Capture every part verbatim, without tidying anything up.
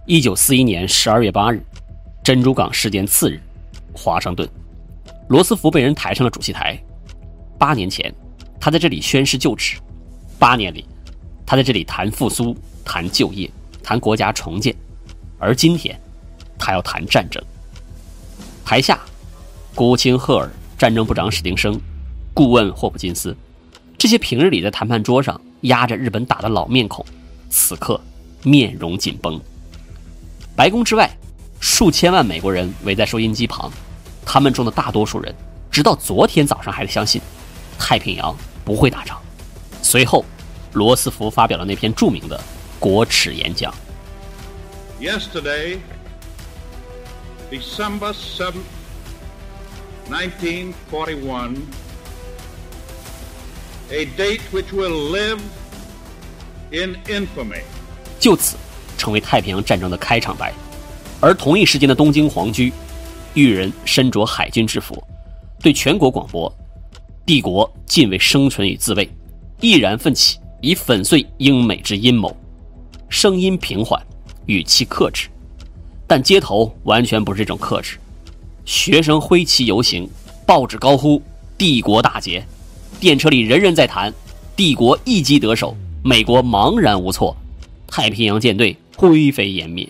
一九四一年十二月八日，珍珠港事件次日，华盛顿，罗斯福被人抬上了主席台。八年前，他在这里宣誓就职。八年里，他在这里谈复苏、谈就业、谈国家重建。而今天，他要谈战争。台下，国务卿赫尔、战争部长史汀生、顾问霍普金斯，这些平日里在谈判桌上压着日本打的老面孔，此刻面容紧绷。白宫之外，数千万美国人围在收音机旁，他们中的大多数人直到昨天早上还相信太平洋不会打仗。随后，罗斯福发表了那篇著名的国耻演讲。 Yesterday, December seventh, nineteen forty-one, a date which will live in infamy. 就此成为太平洋战争的开场白。而同一时间的东京皇居，裕人身着海军制服，对全国广播：帝国尽为生存与自卫，毅然奋起，以粉碎英美之阴谋。声音平缓，语气克制，但街头完全不是这种克制。学生挥旗游行，报纸高呼帝国大捷，电车里人人在谈帝国一击得手，美国茫然无措，太平洋舰队灰飞烟灭。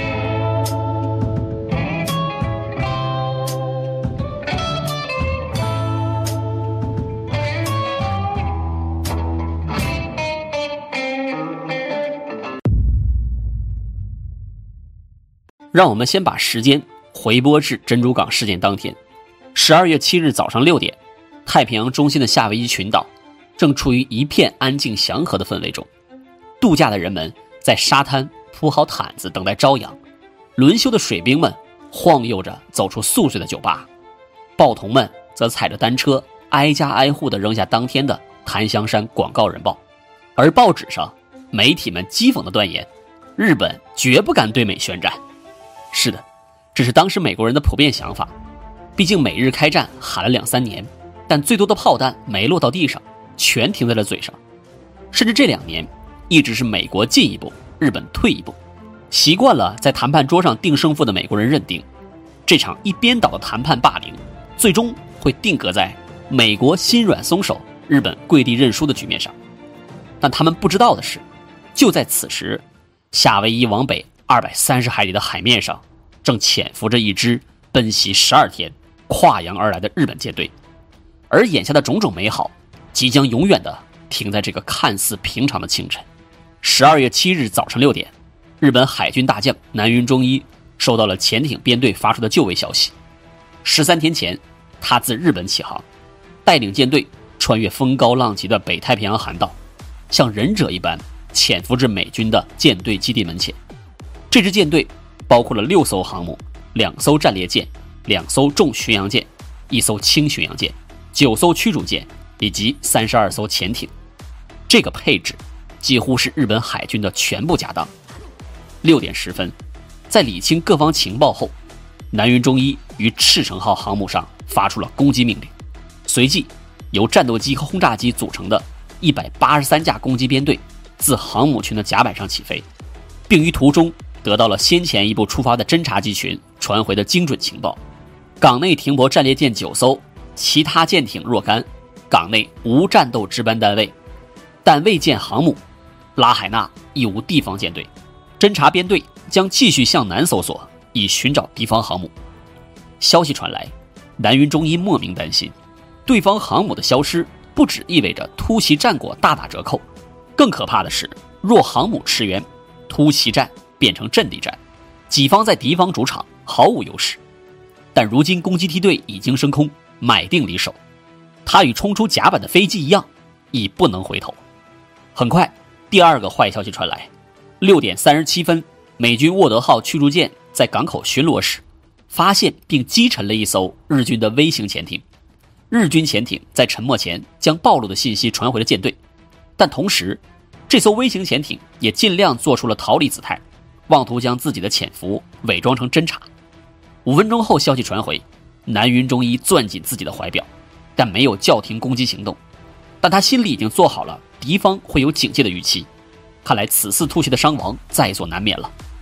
让我们先把时间回拨至珍珠港事件当天，十二月七日早上六点，太平洋中心的夏威夷群岛正处于一片安静祥和的氛围中。度假的人们在沙滩铺好毯子等待朝阳，轮休的水兵们晃悠着走出宿舍的酒吧，报童们则踩着单车挨家挨户地扔下当天的檀香山广告人报。而报纸上，媒体们讥讽地断言，日本绝不敢对美宣战。是的，这是当时美国人的普遍想法。毕竟美日开战喊了两三年，但最多的炮弹没落到地上，全停在了嘴上。甚至这两年一直是美国进一步，日本退一步。习惯了在谈判桌上定胜负的美国人认定，这场一边倒的谈判霸凌最终会定格在美国心软松手，日本跪地认输的局面上。但他们不知道的是，就在此时，夏威夷往北二百三十海里的海面上正潜伏着一支奔袭十二天跨洋而来的日本舰队。而眼下的种种美好即将永远的停在这个看似平常的清晨。十二月七日早上六点，日本海军大将南云忠一收到了潜艇编队发出的就位消息。十三天前，他自日本起航，带领舰队穿越风高浪急的北太平洋涵道，像忍者一般潜伏至美军的舰队基地门前。这支舰队包括了六艘航母、两艘战列舰、两艘重巡洋舰、一艘轻巡洋舰、九艘驱逐舰以及三十二艘潜艇。这个配置几乎是日本海军的全部家当。六点十分，在理清各方情报后，南云忠一于赤城号航母上发出了攻击命令。随即，由战斗机和轰炸机组成的一百八十三架攻击编队自航母群的甲板上起飞，并于途中得到了先前一部出发的侦察机群传回的精准情报。港内停泊战列舰九艘，其他舰艇若干，港内无战斗值班单位，但未见航母。拉海纳亦无地方舰队，侦察编队将继续向南搜索，以寻找敌方航母。消息传来，南云忠一莫名担心，对方航母的消失不只意味着突袭战果大打折扣，更可怕的是，若航母驰援，突袭战变成阵地战，己方在敌方主场毫无优势。但如今攻击梯队已经升空，买定离手，他与冲出甲板的飞机一样，已不能回头。很快，第二个坏消息传来。六点三十七分，美军沃德号驱逐舰在港口巡逻时，发现并击沉了一艘日军的微型潜艇。日军潜艇在沉没前将暴露的信息传回了舰队，但同时，这艘微型潜艇也尽量做出了逃离姿态，妄图将自己的潜伏伪装成侦察。五分钟后，消息传回，南云忠一攥紧自己的怀表，但没有叫停攻击行动。但他心里已经做好了敌方会有警戒的预期，看来此次突袭的伤亡在所难免了。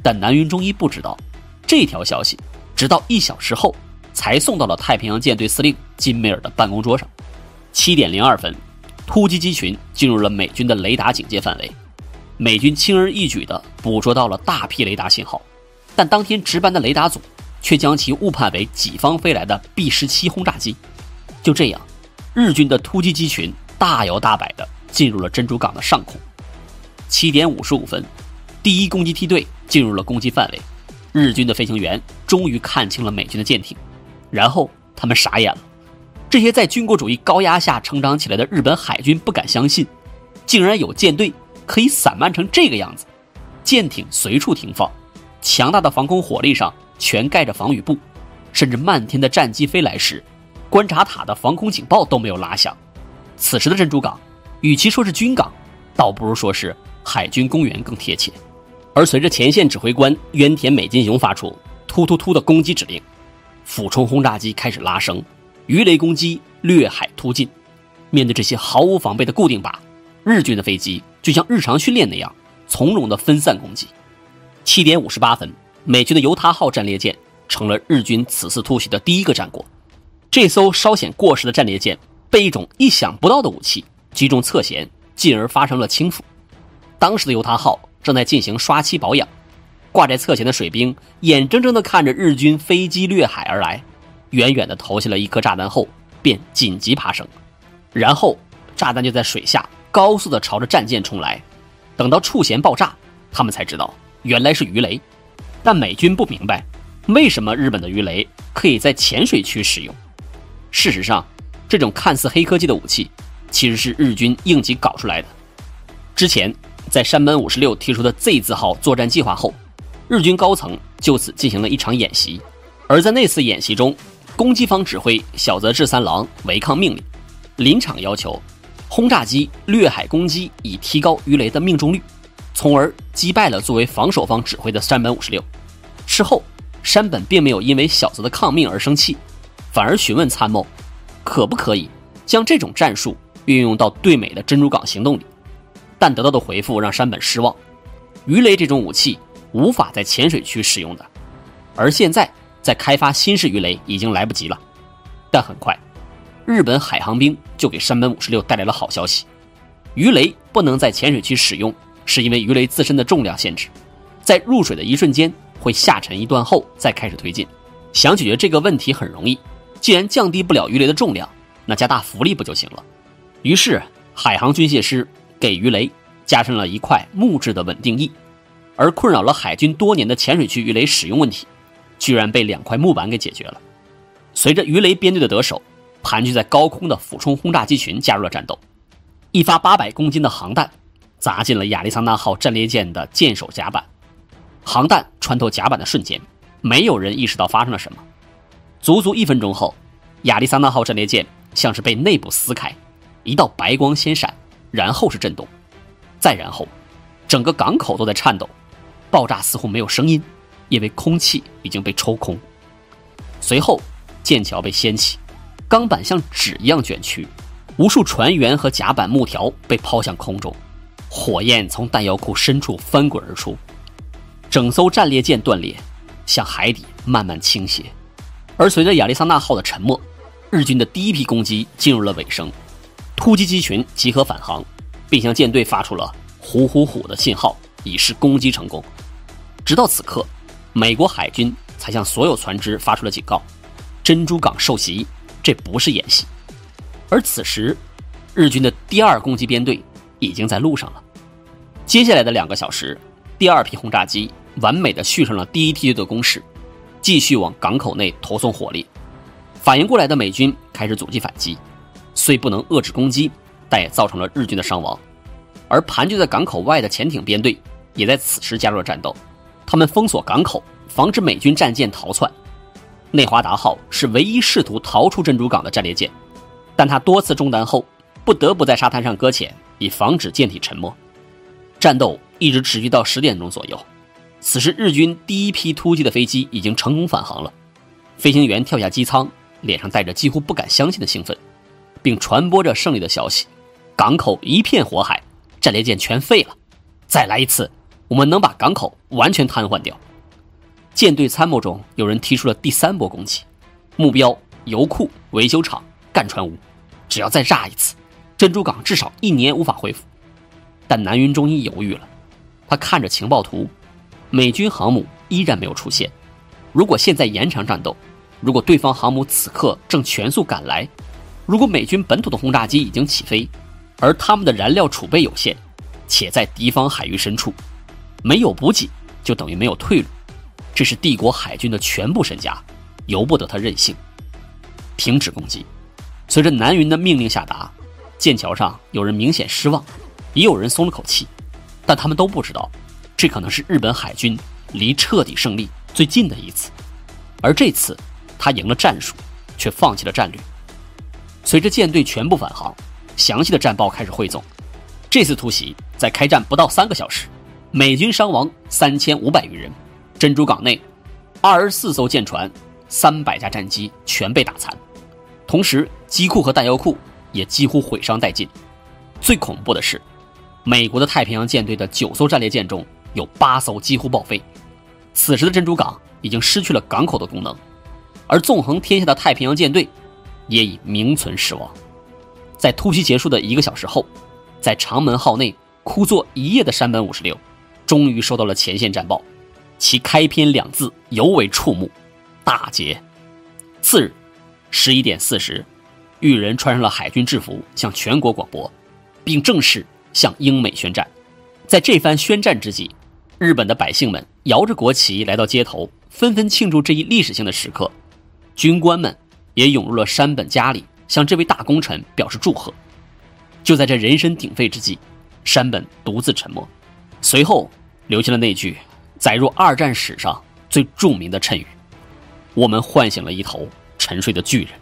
但南云忠一不知道，这条消息直到一小时后才送到了太平洋舰队司令金梅尔的办公桌上。七点零二分，突击机群进入了美军的雷达警戒范围，美军轻而易举地捕捉到了大批雷达信号，但当天值班的雷达组却将其误判为己方飞来的 B 十七 轰炸机。就这样，日军的突击机群大摇大摆地进入了珍珠港的上空。七点五十五分，第一攻击梯队进入了攻击范围，日军的飞行员终于看清了美军的舰艇，然后他们傻眼了。这些在军国主义高压下成长起来的日本海军不敢相信，竟然有舰队可以散漫成这个样子，舰艇随处停放，强大的防空火力上全盖着防雨布，甚至漫天的战机飞来时，观察塔的防空警报都没有拉响。此时的珍珠港与其说是军港，倒不如说是海军公园更贴切。而随着前线指挥官渊田美金雄发出突突突的攻击指令，俯冲轰炸机开始拉升，鱼雷攻击掠海突进。面对这些毫无防备的固定靶，日军的飞机就像日常训练那样从容的分散攻击。七点五十八分，美军的犹他号战列舰成了日军此次突袭的第一个战果。这艘稍显过时的战列舰被一种意想不到的武器击中侧舷，进而发生了倾覆。当时的犹他号正在进行刷漆保养，挂在侧舷的水兵眼睁睁地看着日军飞机掠海而来，远远地投下了一颗炸弹后便紧急爬升，然后炸弹就在水下高速地朝着战舰冲来。等到触舷爆炸，他们才知道原来是鱼雷。但美军不明白为什么日本的鱼雷可以在浅水区使用。事实上，这种看似黑科技的武器其实是日军应急搞出来的。之前在山本五十六提出的 Z 字号作战计划后，日军高层就此进行了一场演习。而在那次演习中，攻击方指挥小泽治三郎违抗命令，临场要求轰炸机掠海攻击以提高鱼雷的命中率，从而击败了作为防守方指挥的山本五十六。事后山本并没有因为小泽的抗命而生气，反而询问参谋可不可以将这种战术运用到对美的珍珠港行动里。但得到的回复让山本失望，鱼雷这种武器无法在浅水区使用的，而现在在开发新式鱼雷已经来不及了。但很快，日本海航兵就给山本五十六带来了好消息，鱼雷不能在浅水区使用，是因为鱼雷自身的重量限制，在入水的一瞬间会下沉一段后再开始推进。想解决这个问题很容易，既然降低不了鱼雷的重量，那加大浮力不就行了？于是海航军械师给鱼雷加上了一块木质的稳定翼，而困扰了海军多年的浅水区鱼雷使用问题居然被两块木板给解决了。随着鱼雷编队的得手，盘踞在高空的俯冲轰炸机群加入了战斗。一发八百公斤的航弹砸进了亚利桑那号战列舰的舰首甲板，航弹穿透甲板的瞬间，没有人意识到发生了什么。足足一分钟后，亚利桑那号战列舰像是被内部撕开，一道白光先闪，然后是震动，再然后整个港口都在颤抖。爆炸似乎没有声音，因为空气已经被抽空。随后舰桥被掀起，钢板像纸一样卷曲，无数船员和甲板木条被抛向空中，火焰从弹药库深处翻滚而出，整艘战列舰断裂，向海底慢慢倾斜。而随着亚利桑那号的沉没，日军的第一批攻击进入了尾声，突击机群集合返航，并向舰队发出了虎虎虎的信号，以示攻击成功。直到此刻，美国海军才向所有船只发出了警告，珍珠港受袭，这不是演习。而此时日军的第二攻击编队已经在路上了。接下来的两个小时，第二批轰炸机完美地续上了第一梯队的攻势，继续往港口内投送火力。反应过来的美军开始阻击反击，虽不能遏制攻击，但也造成了日军的伤亡。而盘踞在港口外的潜艇编队也在此时加入了战斗，他们封锁港口，防止美军战舰逃窜。内华达号是唯一试图逃出珍珠港的战列舰，但它多次中弹后不得不在沙滩上搁浅，以防止舰体沉没。战斗一直持续到十点钟左右，此时日军第一批突击的飞机已经成功返航了。飞行员跳下机舱，脸上带着几乎不敢相信的兴奋，并传播着胜利的消息。港口一片火海，战列舰全废了，再来一次， 我们能把港口完全瘫痪掉。舰队参谋中有人提出了第三波攻击，目标油库、维修厂、干船坞，只要再炸一次，珍珠港至少一年无法恢复。但南云忠一犹豫了，他看着情报图，美军航母依然没有出现。如果现在延长战斗，如果对方航母此刻正全速赶来，如果美军本土的轰炸机已经起飞，而他们的燃料储备有限，且在敌方海域深处，没有补给就等于没有退路，这是帝国海军的全部身家，由不得他任性。停止攻击。随着南云的命令下达，剑桥上有人明显失望，也有人松了口气，但他们都不知道，这可能是日本海军离彻底胜利最近的一次。而这次他赢了战术，却放弃了战略。随着舰队全部返航，详细的战报开始汇总。这次突袭在开战不到三个小时，美军伤亡三千五百余人，珍珠港内二十四艘舰船、三百架战机全被打残，同时机库和弹药库也几乎毁伤殆尽。最恐怖的是，美国的太平洋舰队的九艘战列舰中有八艘几乎报废。此时的珍珠港已经失去了港口的功能，而纵横天下的太平洋舰队也已名存实亡。在突袭结束的一个小时后，在长门号内枯坐一夜的山本五十六终于收到了前线战报，其开篇两字尤为触目：大捷。次日十一点四十，裕仁穿上了海军制服向全国广播，并正式向英美宣战。在这番宣战之际，日本的百姓们摇着国旗来到街头，纷纷庆祝这一历史性的时刻。军官们也涌入了山本家里，向这位大功臣表示祝贺。就在这人声鼎沸之际，山本独自沉默，随后留下了那句载入二战史上最著名的谶语：我们唤醒了一头沉睡的巨人。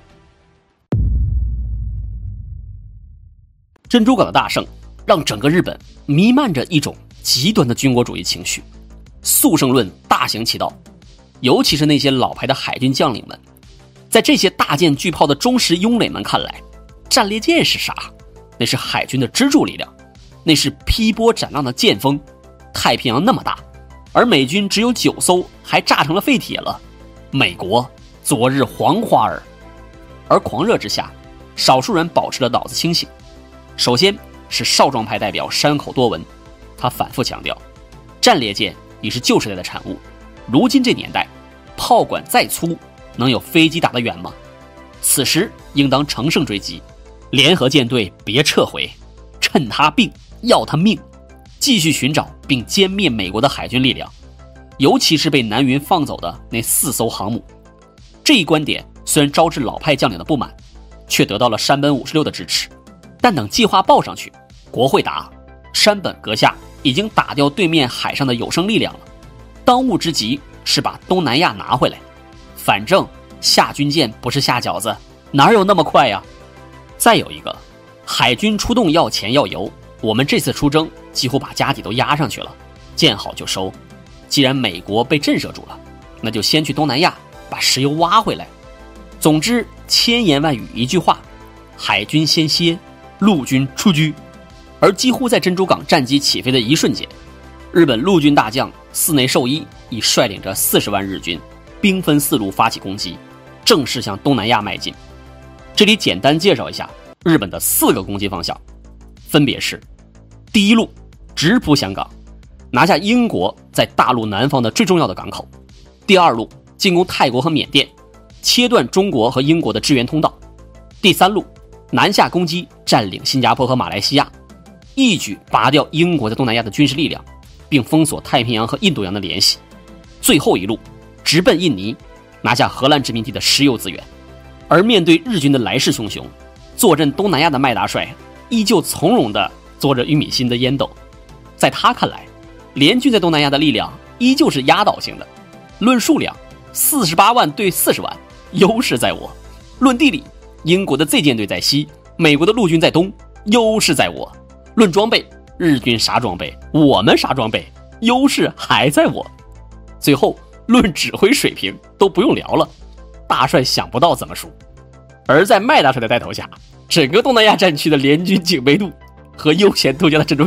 珍珠港的大胜让整个日本弥漫着一种极端的军国主义情绪，速胜论大行其道。尤其是那些老牌的海军将领们，在这些大舰巨炮的忠实拥垒们看来，战列舰是啥？那是海军的支柱力量，那是劈波斩浪的剑锋。太平洋那么大，而美军只有九艘，还炸成了废铁了。美国昨日黄花儿。而狂热之下，少数人保持了脑子清醒。首先是少壮派代表山口多文，他反复强调，战列舰已是旧时代的产物，如今这年代，炮管再粗，能有飞机打得远吗？此时应当乘胜追击，联合舰队别撤回，趁他病要他命，继续寻找并歼灭美国的海军力量，尤其是被南云放走的那四艘航母。这一观点虽然招致老派将领的不满，却得到了山本五十六的支持。但等计划报上去，国会答，山本阁下已经打掉对面海上的有生力量了，当务之急是把东南亚拿回来，反正下军舰不是下饺子，哪有那么快呀？再有一个，海军出动要钱要油，我们这次出征几乎把家底都压上去了，见好就收。既然美国被震慑住了，那就先去东南亚把石油挖回来。总之千言万语一句话，海军先歇，陆军出击。而几乎在珍珠港战机起飞的一瞬间，日本陆军大将寺内寿一已率领着四十万日军兵分四路发起攻击，正式向东南亚迈进。这里简单介绍一下日本的四个攻击方向，分别是：第一路直扑香港，拿下英国在大陆南方的最重要的港口；第二路进攻泰国和缅甸，切断中国和英国的支援通道；第三路南下攻击占领新加坡和马来西亚，一举拔掉英国在东南亚的军事力量，并封锁太平洋和印度洋的联系；最后一路直奔印尼，拿下荷兰殖民地的石油资源。而面对日军的来势汹汹，坐镇东南亚的麦大帅依旧从容地嘬着玉米芯的烟斗。在他看来，联军在东南亚的力量依旧是压倒性的。论数量，四十八万对四十万，优势在我；论地理，英国的 Z 舰队在西，美国的陆军在东，优势在我；论装备，日军啥装备，我们啥装备，优势还在我。最后论指挥水平都不用聊了，大帅想不到怎么输。而在麦大帅的带头下，整个东南亚战区的联军警备度和悠闲度假的珍珠港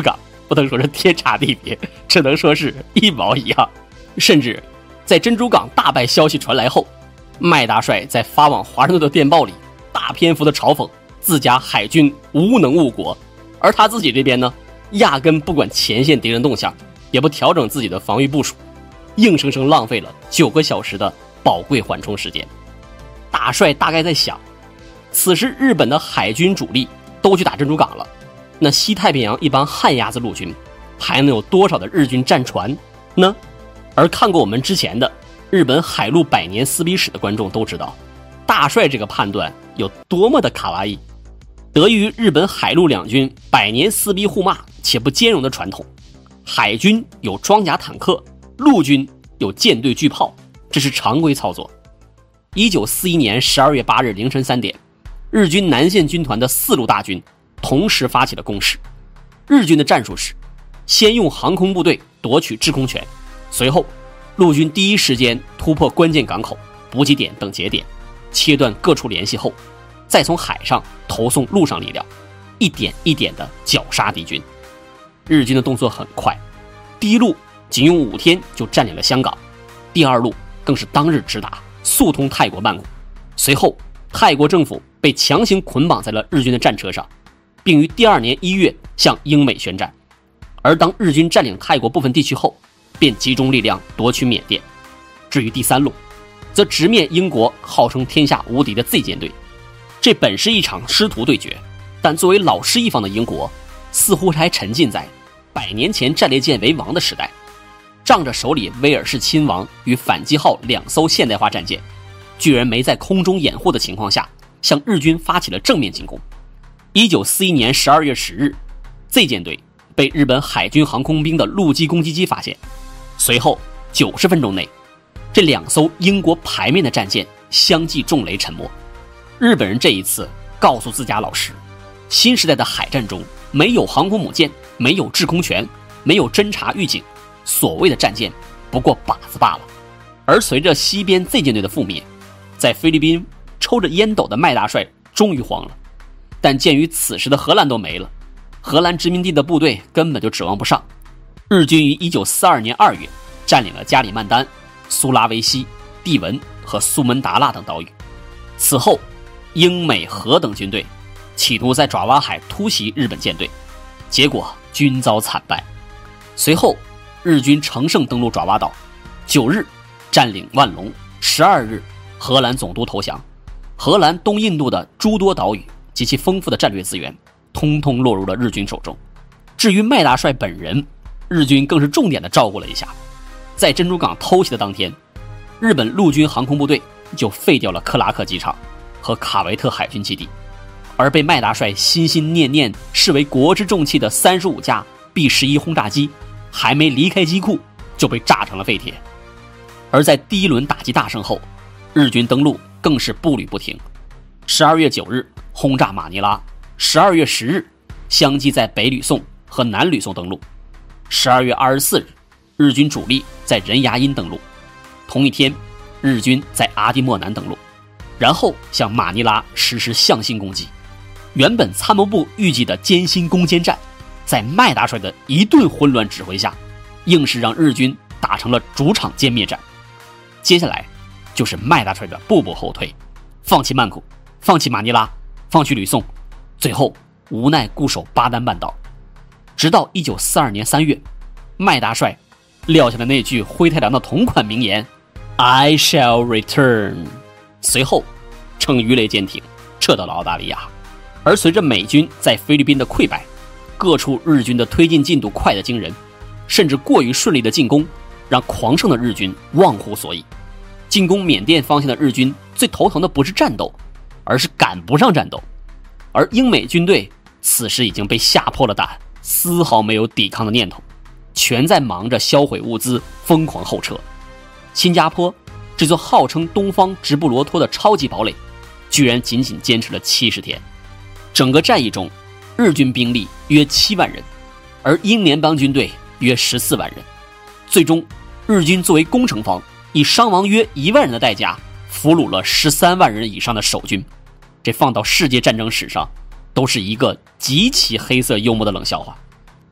不能说是天差地别，只能说是一毛一样。甚至在珍珠港大败消息传来后，麦大帅在发往华盛顿的电报里大篇幅的嘲讽自家海军无能误国，而他自己这边呢，压根不管前线敌人动向，也不调整自己的防御部署，硬生生浪费了九个小时的宝贵缓冲时间。大帅大概在想，此时日本的海军主力都去打珍珠港了，那西太平洋一帮旱鸭子陆军还能有多少的日军战船呢？而看过我们之前的日本海陆百年撕逼史的观众都知道，大帅这个判断有多么的卡哇伊。得益于日本海陆两军百年撕逼互骂且不兼容的传统，海军有装甲坦克，陆军有舰队巨炮，这是常规操作。一九四一年十二月八日凌晨三点，日军南线军团的四路大军同时发起了攻势。日军的战术是先用航空部队夺取制空权，随后陆军第一时间突破关键港口、补给点等节点，切断各处联系后，再从海上投送陆上力量，一点一点地绞杀敌军。日军的动作很快，第一路仅用五天就占领了香港，第二路更是当日直达，速通泰国曼谷。随后泰国政府被强行捆绑在了日军的战车上，并于第二年一月向英美宣战。而当日军占领泰国部分地区后，便集中力量夺取缅甸。至于第三路，则直面英国号称天下无敌的 Z 舰队。这本是一场师徒对决，但作为老师一方的英国似乎还沉浸在百年前战列舰为王的时代，仗着手里威尔士亲王与反击号两艘现代化战舰，居然没在空中掩护的情况下向日军发起了正面进攻。一九四一年十二月十日 Z 舰队被日本海军航空兵的陆基攻击机发现，随后九十分钟内，这两艘英国牌面的战舰相继中雷沉没。日本人这一次告诉自家老师，新时代的海战中没有航空母舰，没有制空权，没有侦察预警，所谓的战舰不过靶子罢了。而随着西边 Z 舰队的覆灭，在菲律宾抽着烟斗的麦大帅终于慌了。但鉴于此时的荷兰都没了，荷兰殖民地的部队根本就指望不上。日军于一九四二年二月占领了加里曼丹、苏拉威西、蒂文和苏门答腊等岛屿。此后英美荷等军队企图在爪哇海突袭日本舰队，结果均遭惨败。随后日军乘胜登陆爪哇岛，九日占领万隆，十二日荷兰总督投降。荷兰东印度的诸多岛屿及其丰富的战略资源通通落入了日军手中。至于麦大帅本人，日军更是重点的照顾了一下。在珍珠港偷袭的当天，日本陆军航空部队就废掉了克拉克机场和卡维特海军基地，而被麦大帅心心念念视为国之重器的三十五架 B 十一 轰炸机还没离开机库就被炸成了废铁。而在第一轮打击大胜后，日军登陆更是步履不停。十二月九日轰炸马尼拉，十二月十日相继在北吕宋和南吕宋登陆，十二月二十四日日军主力在仁牙因登陆，同一天日军在阿蒂莫南登陆，然后向马尼拉实施向心攻击。原本参谋部预计的艰辛攻坚战，在麦大帅的一顿混乱指挥下，硬是让日军打成了主场歼灭战。接下来就是麦大帅的步步后退，放弃曼谷，放弃马尼拉，放弃吕宋，最后无奈固守巴丹半岛。直到一九四二年三月，麦大帅撂下了那句灰太狼的同款名言 I shall return， 随后乘鱼雷舰艇撤到了澳大利亚。而随着美军在菲律宾的溃败，各处日军的推进进度快得惊人，甚至过于顺利的进攻让狂胜的日军忘乎所以。进攻缅甸方向的日军最头疼的不是战斗，而是赶不上战斗。而英美军队此时已经被吓破了胆，丝毫没有抵抗的念头，全在忙着销毁物资，疯狂后撤。新加坡这座号称东方直布罗陀的超级堡垒，居然仅仅坚持了七十天。整个战役中，日军兵力约七万人，而英联邦军队约十四万人。最终，日军作为攻城方，以伤亡约一万人的代价，俘虏了十三万人以上的守军。这放到世界战争史上，都是一个极其黑色幽默的冷笑话。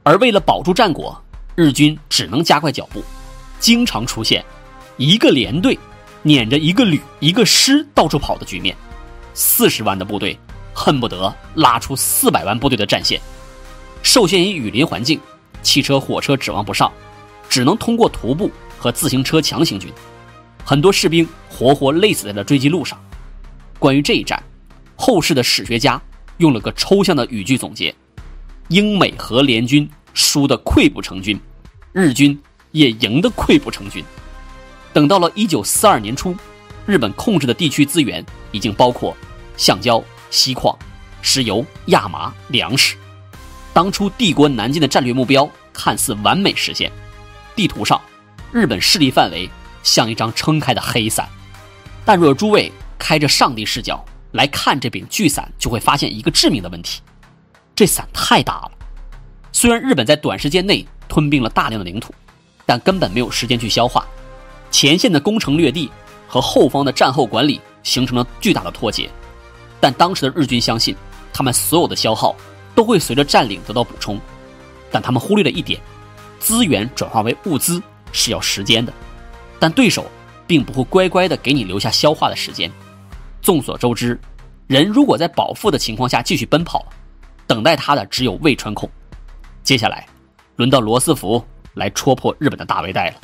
而为了保住战果，日军只能加快脚步，经常出现一个连队撵着一个旅一个师到处跑的局面。四十万的部队恨不得拉出四百万部队的战线。受限于雨林环境，汽车火车指望不上，只能通过徒步和自行车强行军。很多士兵活活累死在了追击路上。关于这一战，后世的史学家用了个抽象的语句总结：英美荷联军输得溃不成军，日军也赢得溃不成军。等到了一九四二年初，日本控制的地区资源已经包括橡胶、锡矿、石油、亚麻、粮食。当初帝国南进的战略目标看似完美实现，地图上日本势力范围像一张撑开的黑伞。但若诸位开着上帝视角来看这柄巨伞，就会发现一个致命的问题：这伞太大了。虽然日本在短时间内吞并了大量的领土，但根本没有时间去消化。前线的攻城略地和后方的战后管理形成了巨大的脱节。但当时的日军相信，他们所有的消耗都会随着占领得到补充，但他们忽略了一点：资源转化为物资是要时间的，但对手并不会乖乖地给你留下消化的时间。众所周知，人如果在饱腹的情况下继续奔跑，等待他的只有胃穿孔。接下来轮到罗斯福来戳破日本的大围带了。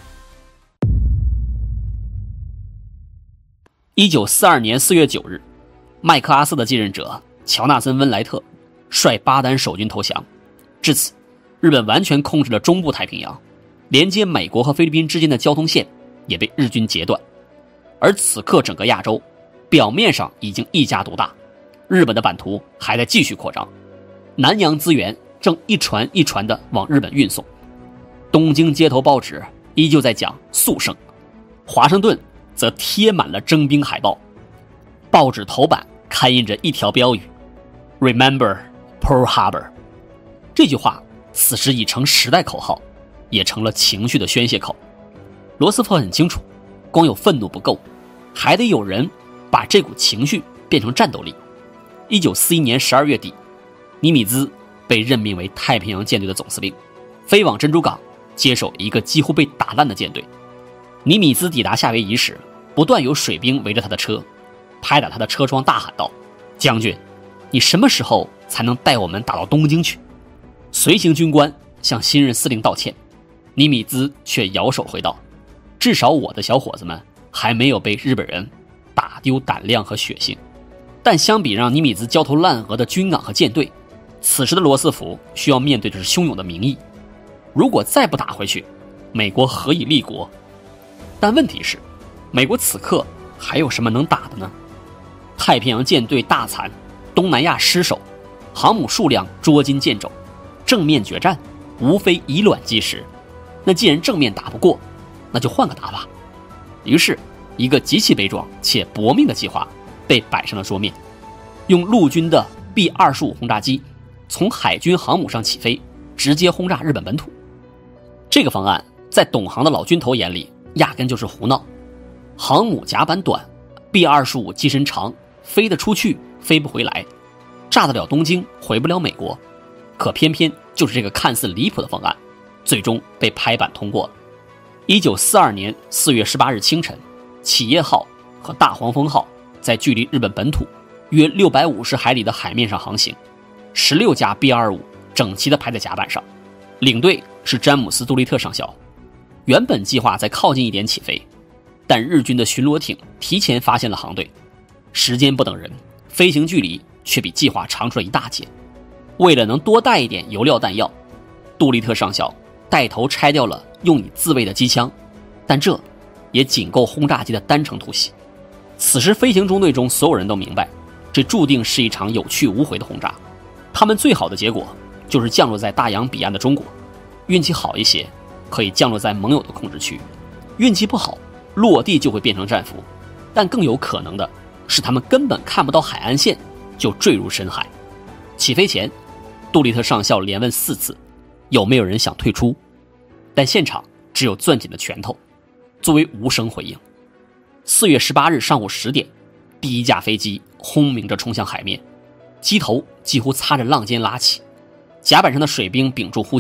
一九四二年四月九日，麦克阿瑟的继任者乔纳森·温莱特率巴丹守军投降。至此，日本完全控制了中部太平洋，连接美国和菲律宾之间的交通线也被日军截断。而此刻整个亚洲表面上已经一家独大，日本的版图还在继续扩张，南洋资源正一船一船地往日本运送。东京街头报纸依旧在讲速胜，华盛顿则贴满了征兵海报，报纸头版刊印着一条标语 Remember Pearl Harbor。 这句话此时已成时代口号，也成了情绪的宣泄口。罗斯福很清楚，光有愤怒不够，还得有人把这股情绪变成战斗力。一九四一年十二月底，尼米兹被任命为太平洋舰队的总司令，飞往珍珠港接手一个几乎被打烂的舰队。尼米兹抵达夏威夷时，不断有水兵围着他的车，拍打他的车窗大喊道：将军，你什么时候才能带我们打到东京去？随行军官向新任司令道歉，尼米兹却摇手回道：至少我的小伙子们还没有被日本人打丢胆量和血性。但相比让尼米兹焦头烂额的军港和舰队，此时的罗斯福需要面对的是汹涌的民意。如果再不打回去，美国何以立国？但问题是，美国此刻还有什么能打的呢？太平洋舰队大残，东南亚失守，航母数量捉襟见肘，正面决战无非以卵击石。那既然正面打不过，那就换个打法。于是一个极其悲壮且搏命的计划被摆上了桌面，用陆军的 B 二十五 轰炸机从海军航母上起飞，直接轰炸日本本土。这个方案在懂行的老军头眼里压根就是胡闹。航母甲板短， B 二十五 机身长，飞得出去飞不回来，炸得了东京回不了美国。可偏偏就是这个看似离谱的方案，最终被拍板通过了。一九四二年四月十八日清晨，企业号和大黄蜂号在距离日本本土约六百五十海里的海面上航行，十六架 B 二十五 整齐地排在甲板上，领队是詹姆斯·杜利特上校。原本计划再靠近一点起飞，但日军的巡逻艇提前发现了航队，时间不等人，飞行距离却比计划长出了一大截。为了能多带一点油料弹药，杜利特上校带头拆掉了用以自卫的机枪，但这也仅够轰炸机的单程突袭。此时飞行中队中所有人都明白，这注定是一场有去无回的轰炸。他们最好的结果就是降落在大洋彼岸的中国，运气好一些可以降落在盟友的控制区，运气不好落地就会变成战俘。但更有可能的是，他们根本看不到海岸线就坠入深海。起飞前，杜利特上校连问四次有没有人想退出，但现场只有攥紧的拳头作为无声回应。四月十八日上午十点，第一架飞机轰鸣着冲向海面，机头几乎擦着浪尖拉起，甲板上的水兵屏住呼吸，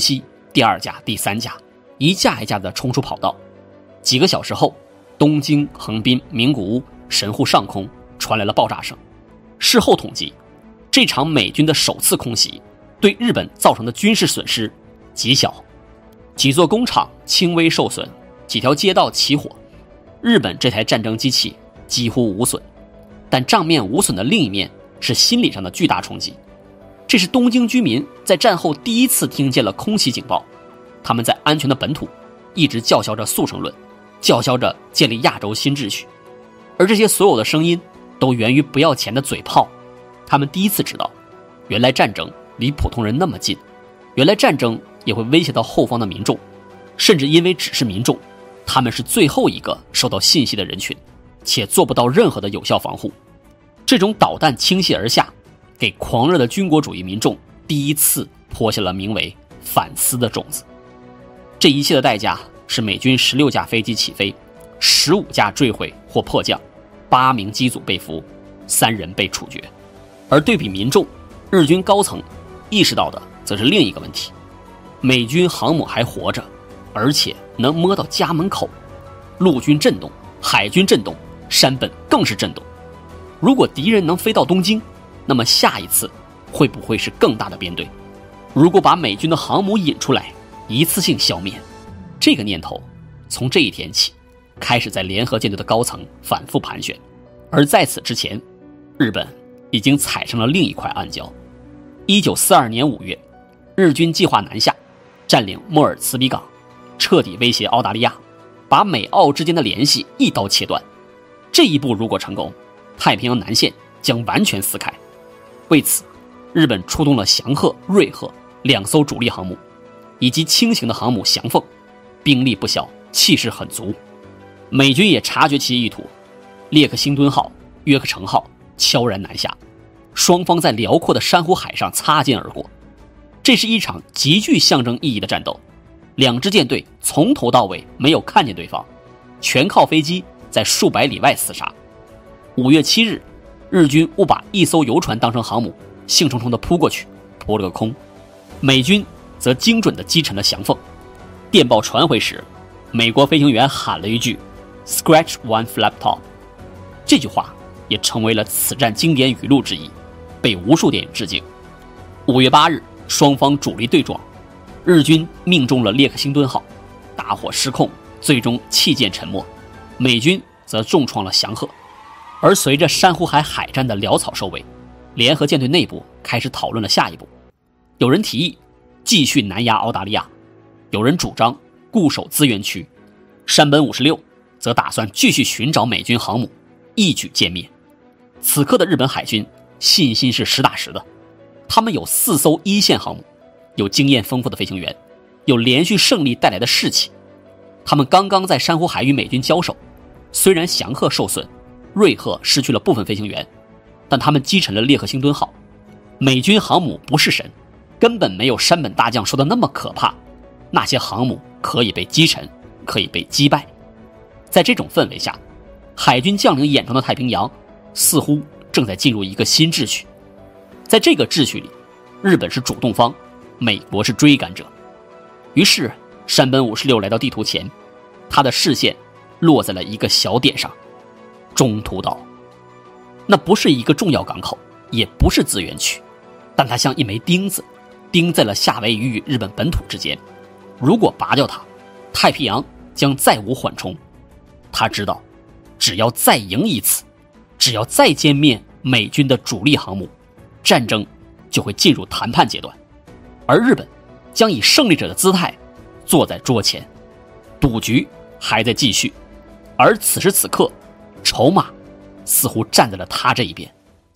第二架、第三架，一架一架地冲出跑道。几个小时后，东京、横滨、名古屋、神户上空传来了爆炸声。事后统计，这场美军的首次空袭对日本造成的军事损失极小，几座工厂轻微受损，几条街道起火，日本这台战争机器几乎无损。但账面无损的另一面是心理上的巨大冲击。这是东京居民在战后第一次听见了空袭警报，他们在安全的本土一直叫嚣着速成论，叫嚣着建立亚洲新秩序，而这些所有的声音都源于不要钱的嘴炮。他们第一次知道，原来战争离普通人那么近，原来战争也会威胁到后方的民众，甚至因为只是民众，他们是最后一个受到信息的人群，且做不到任何的有效防护。这种导弹倾泻而下，给狂热的军国主义民众第一次播下了名为反思的种子。这一切的代价是美军十六架飞机起飞，十五架坠毁或迫降，八名机组被俘，三人被处决。而对比民众，日军高层意识到的则是另一个问题：美军航母还活着，而且能摸到家门口。陆军震动，海军震动，山本更是震动。如果敌人能飞到东京，那么下一次会不会是更大的编队？如果把美军的航母引出来，一次性消灭，这个念头从这一天起开始在联合舰队的高层反复盘旋。而在此之前，日本已经踩上了另一块暗礁。一九四二年五月，日军计划南下，占领莫尔茨比港，彻底威胁澳大利亚，把美澳之间的联系一刀切断。这一步如果成功，太平洋南线将完全撕开。为此，日本出动了翔鹤、瑞鹤两艘主力航母，以及轻型的航母翔凤，兵力不小，气势很足。美军也察觉其意图，列克星敦号、约克城号悄然南下，双方在辽阔的珊瑚海上擦肩而过。这是一场极具象征意义的战斗，两支舰队从头到尾没有看见对方，全靠飞机在数百里外厮杀。五月七日，日军误把一艘游船当成航母，兴冲冲地扑过去，扑了个空。美军则精准地击沉了翔凤。电报传回时，美国飞行员喊了一句 Scratch one flap top， 这句话也成为了此战经典语录之一，被无数电影致敬。五月八日，双方主力对撞，日军命中了列克星敦号，大火失控，最终弃舰沉没。美军则重创了翔鹤。而随着珊瑚海海战的潦草收尾，联合舰队内部开始讨论了下一步。有人提议继续南压澳大利亚，有人主张固守资源区，山本五十六则打算继续寻找美军航母，一举歼灭。此刻的日本海军信心是实打实的，他们有四艘一线航母，有经验丰富的飞行员，有连续胜利带来的士气。他们刚刚在珊瑚海与美军交手，虽然翔鹤受损，瑞鹤失去了部分飞行员，但他们击沉了列克星敦号。美军航母不是神，根本没有山本大将说的那么可怕，那些航母可以被击沉，可以被击败。在这种氛围下，海军将领眼中的太平洋似乎正在进入一个新秩序。在这个秩序里，日本是主动方，美国是追赶者。于是山本五十六来到地图前，他的视线落在了一个小点上，中途岛。那不是一个重要港口，也不是资源区，但它像一枚钉子，钉在了夏威夷与日本本土之间。如果拔掉它，太平洋将再无缓冲。他知道，只要再赢一次，只要再歼灭美军的主力航母，战争就会进入谈判阶段，而日本将以胜利者的姿态坐在桌前。赌局还在继续，而此时此刻，筹码似乎站在了他这一边。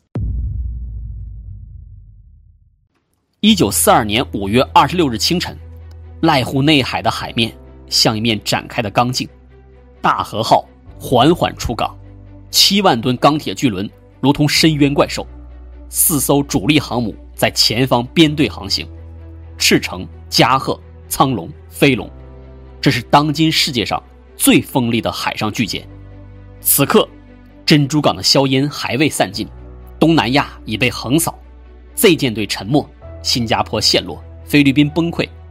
一九四二年五月二十六日清晨，濑户内海的海面像一面展开的钢镜，大和号缓缓出港，七万吨钢铁巨轮如同深渊怪兽，四艘主力航母在前方编队航行，赤城、加贺、苍龙、飞龙，这是当今世界上最锋利的海上巨舰。此刻珍珠港的硝烟还未散尽，东南亚已被横扫， Z 舰队沉没，新加坡陷落，菲律宾崩溃，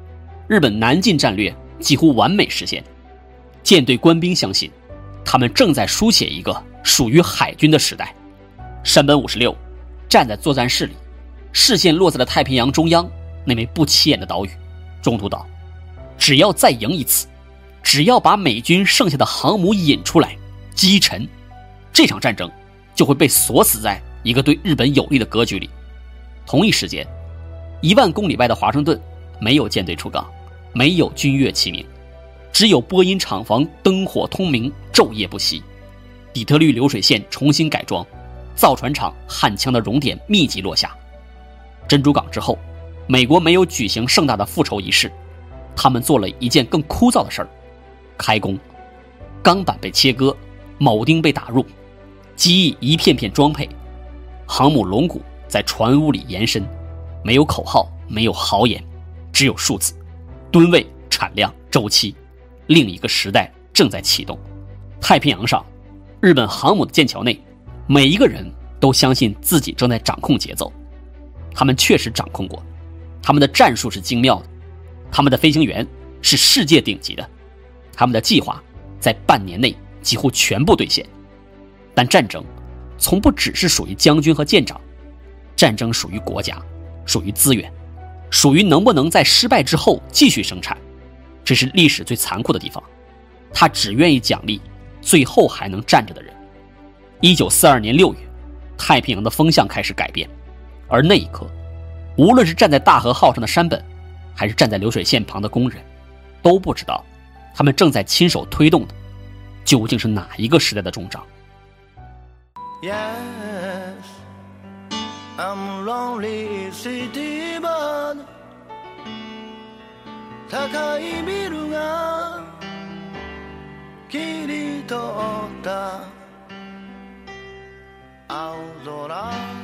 日本南进战略几乎完美实现。舰队官兵相信，他们正在书写一个属于海军的时代。山本五十六站在作战室里，视线落在了太平洋中央那枚不起眼的岛屿中途岛。只要再赢一次，只要把美军剩下的航母引出来击沉，这场战争就会被锁死在一个对日本有利的格局里。同一时间，一万公里外的华盛顿没有舰队出港，没有军乐齐鸣，只有波音厂房灯火通明，昼夜不息。底特律流水线重新改装，造船厂焊枪的熔点密集落下。珍珠港之后，美国没有举行盛大的复仇仪式，他们做了一件更枯燥的事儿：开工。钢板被切割，铆钉被打入，机翼一片片装配，航母龙骨在船坞里延伸，没有口号，没有豪言，只有数字、吨位、产量、周期。另一个时代正在启动。太平洋上，日本航母的舰桥内，每一个人都相信自己正在掌控节奏。他们确实掌控过，他们的战术是精妙的，他们的飞行员是世界顶级的，他们的计划在半年内几乎全部兑现。但战争从不只是属于将军和舰长，战争属于国家，属于资源，属于能不能在失败之后继续生产。这是历史最残酷的地方，他只愿意奖励最后还能站着的人。一九四二年六月，太平洋的风向开始改变，而那一刻，无论是站在大和号上的山本，还是站在流水线旁的工人，都不知道他们正在亲手推动的究竟是哪一个时代的终章。 Yes, I'm lonely city bird 高いビルが切り取った青空